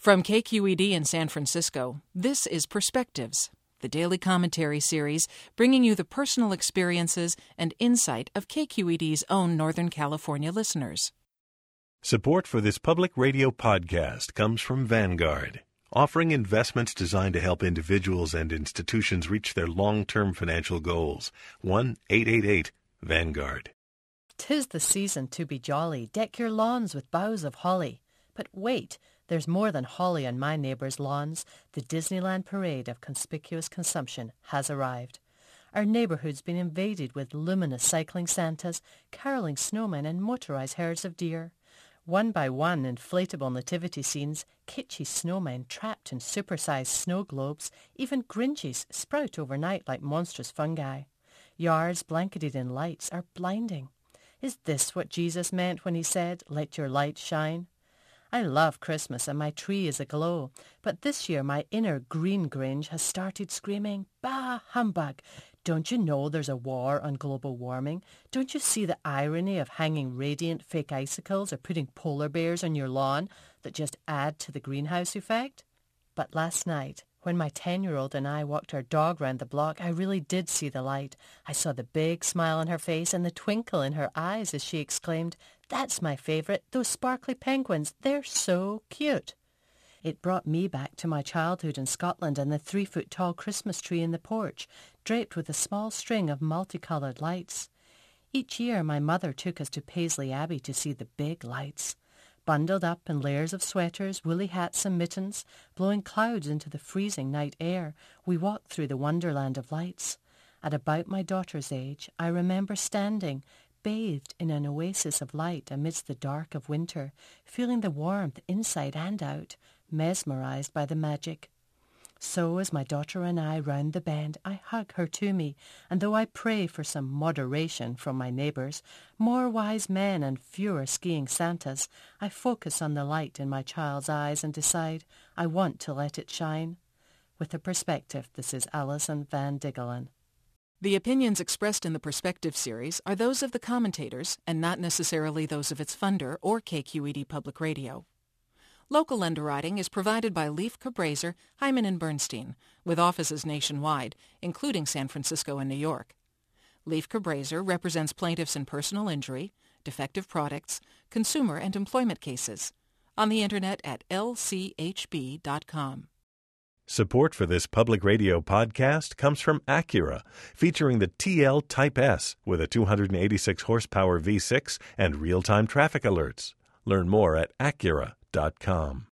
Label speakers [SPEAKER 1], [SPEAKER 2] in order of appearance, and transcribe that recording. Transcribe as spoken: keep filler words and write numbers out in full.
[SPEAKER 1] From K Q E D in San Francisco, this is Perspectives, the daily commentary series bringing you the personal experiences and insight of K Q E D's own Northern California listeners.
[SPEAKER 2] Support for this public radio podcast comes from Vanguard, offering investments designed to help individuals and institutions reach their long-term financial goals. one eight eight eight Vanguard.
[SPEAKER 3] 'Tis the season to be jolly, deck your lawns with boughs of holly. But wait, there's more than holly on my neighbours' lawns. The Disneyland parade of conspicuous consumption has arrived. Our neighbourhood's been invaded with luminous cycling Santas, caroling snowmen and motorised herds of deer. One by one, inflatable nativity scenes, kitschy snowmen trapped in supersized snow globes, even Grinches sprout overnight like monstrous fungi. Yards blanketed in lights are blinding. Is this what Jesus meant when he said, "Let your light shine"? I love Christmas and my tree is aglow, but this year my inner green Grinch has started screaming, "Bah, humbug! Don't you know there's a war on global warming? Don't you see the irony of hanging radiant fake icicles or putting polar bears on your lawn that just add to the greenhouse effect?" But last night, when my ten-year-old and I walked our dog round the block, I really did see the light. I saw the big smile on her face and the twinkle in her eyes as she exclaimed, "That's my favourite, those sparkly penguins, they're so cute." It brought me back to my childhood in Scotland and the three-foot-tall Christmas tree in the porch, draped with a small string of multicoloured lights. Each year my mother took us to Paisley Abbey to see the big lights. Bundled up in layers of sweaters, woolly hats and mittens, blowing clouds into the freezing night air, we walked through the wonderland of lights. At about my daughter's age, I remember standing, bathed in an oasis of light amidst the dark of winter, feeling the warmth inside and out, mesmerized by the magic. So as my daughter and I round the bend, I hug her to me, and though I pray for some moderation from my neighbours, more wise men and fewer skiing Santas, I focus on the light in my child's eyes and decide I want to let it shine. With a perspective, this is Alison Van Diggelen.
[SPEAKER 1] The opinions expressed in the Perspective series are those of the commentators and not necessarily those of its funder or K Q E D Public Radio. Local underwriting is provided by Leif Cabraser, Hyman and Bernstein, with offices nationwide, including San Francisco and New York. Leif Cabraser represents plaintiffs in personal injury, defective products, consumer and employment cases. On the Internet at L C H B dot com.
[SPEAKER 2] Support for this public radio podcast comes from Acura, featuring the T L Type S with a two hundred eighty-six horsepower V six and real-time traffic alerts. Learn more at Acura dot com.